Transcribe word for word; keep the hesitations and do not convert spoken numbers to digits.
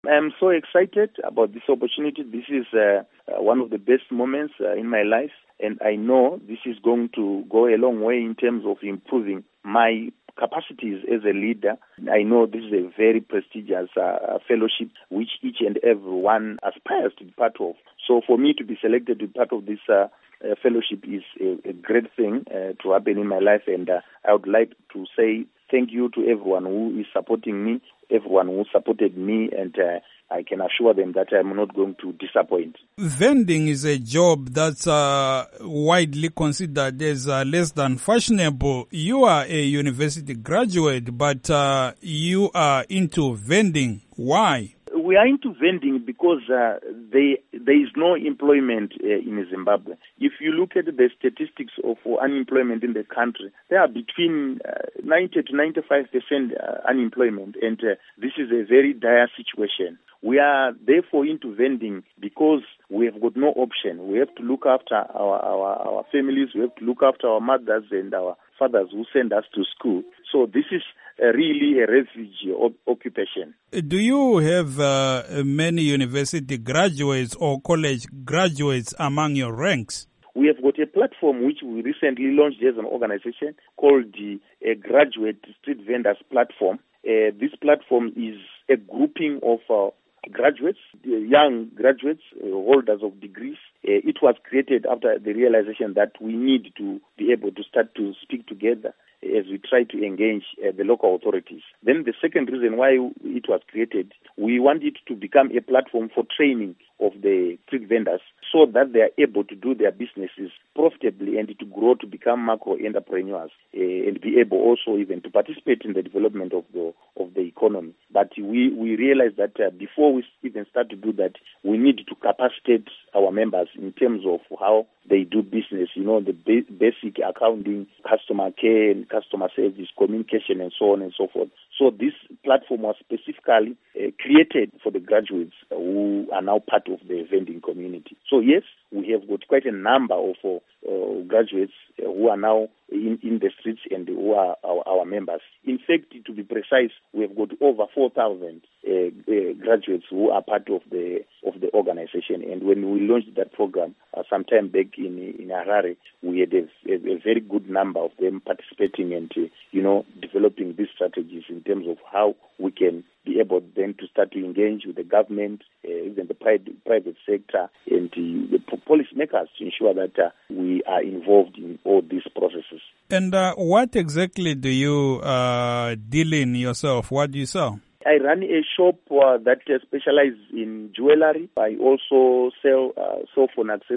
I'm so excited about this opportunity. This is uh, uh, one of the best moments uh, in my life, and I know this is going to go a long way in terms of improving my capacities as a leader. I know this is a very prestigious uh, fellowship which each and every one aspires to be part of. So for me to be selected to be part of this uh, uh, fellowship is a, a great thing uh, to happen in my life, and uh, I would like to say thank you to everyone who is supporting me, everyone who supported me, and uh, I can assure them that I'm not going to disappoint. Vending is a job that's uh, widely considered as uh, less than fashionable. You are a university graduate, but uh, you are into vending. Why? We are into vending because uh, they, there is no employment uh, in Zimbabwe. If you look at the statistics of unemployment in the country, they are between uh, ninety to ninety-five percent uh, unemployment, and uh, this is a very dire situation. We are therefore into vending because we have got no option. We have to look after our, our, our families, we have to look after our mothers and our fathers who send us to school. So this is uh, really a refugee op- occupation. Do you have uh, many university graduates or college graduates among your ranks? We have got a platform which we recently launched as an organization called the uh, Graduate Street Vendors Platform. Uh, this platform is a grouping of uh, graduates, young graduates, uh, holders of degrees. Uh, it was created after the realization that we need to be able to start to speak together as we try to engage uh, the local authorities. Then the second reason why it was created, we want it to become a platform for training of the street vendors so that they are able to do their businesses profitably and to grow to become macro entrepreneurs uh, and be able also even to participate in the development of the of the economy. But we, we realize that uh, before we even start to do that, we need to capacitate our members in terms of how they do business, you know, the ba- basic accounting, customer care, and customer service, communication, and so on and so forth. So this platform was specifically uh, created for the graduates who are now part of the vending community. So yes, we have got quite a number of uh, graduates uh, who are now in, in the streets and who are our, our members. In fact, to be precise, we have got over four thousand uh, uh, graduates who are part of the of the organization. And when we launched that program uh, sometime back in in Harare, we had a, a, a very good number of them participating and uh, you know developing these strategies in terms of how we can be able then to start to engage with the government, uh, even the private, private sector, and uh, the policymakers to ensure that uh, we are involved in all these processes. And uh, what exactly do you uh, deal in yourself? What do you sell? I run a shop uh, that uh, specializes in jewelry. I also sell uh, cell phone accessories.